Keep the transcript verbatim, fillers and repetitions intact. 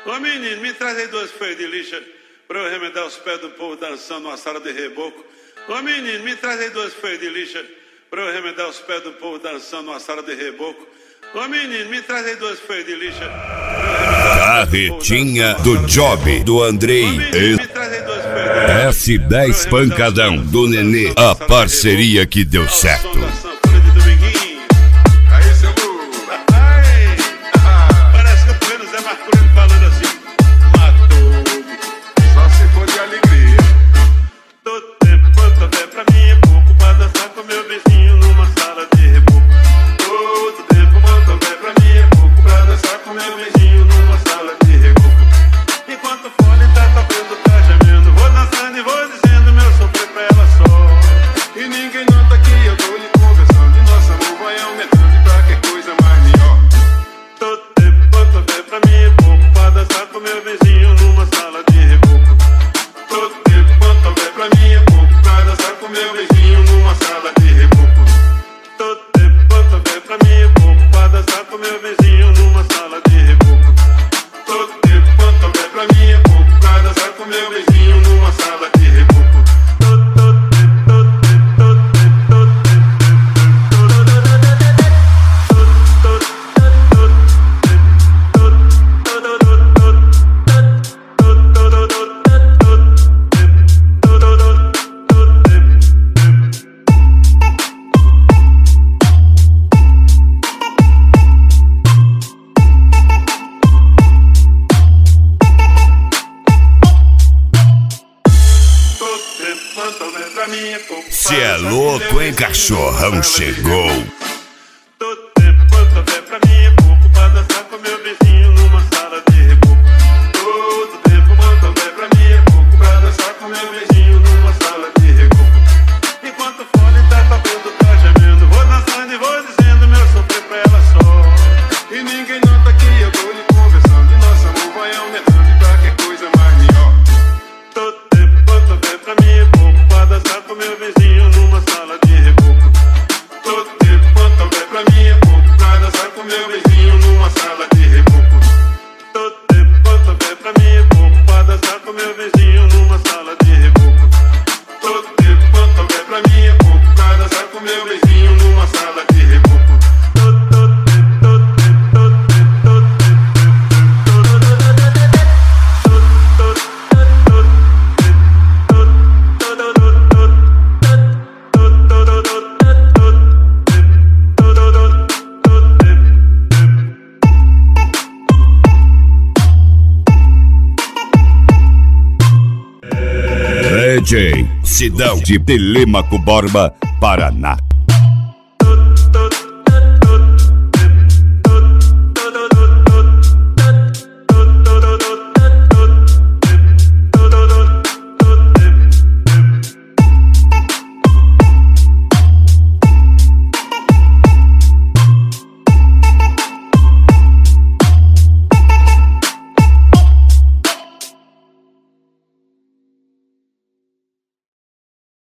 Ô menino, me traz aí duas feias de lixa pra eu remendar os pés do povo dançando numa sala de reboco. Ô menino, me traz aí duas feias de lixa pra eu remendar os pés do povo dançando numa sala de reboco. Ô menino, me traz aí duas feias de lixa. Carretinha do Job, do Andrei. S dez Pancadão, do Nenê. A parceria que deu certo. Se é louco, hein, cachorrão chegou. Todo tempo quanto houver pra mim é pouco pra dançar com meu vizinho numa sala de reboco. Todo tempo quanto houver pra mim é pouco pra dançar com meu vizinho numa sala de reboco. Enquanto o fone tá tocando, tá gemendo, vou dançando e vou dizendo meu sofrer pra ela só. E ninguém nota que eu tô lhe conversando e nosso amor vai aumentando e qualquer coisa mais melhor. Todo tempo quanto houver pra mim é pouco pra dançar com meu vizinho numa sala de reboco. Todo tempo quanto houver pra mim é pouco pra dançar com meu vizinho numa sala de reboco. Todo tempo quanto houver pra mim é pouco pra dançar com meu vizinho numa sala de reboco. Todo tempo quanto houver pra mim é pouco pra dançar com meu vizinho numa sala de reboco. D J Sidão de Telêmaco Borba, Paraná.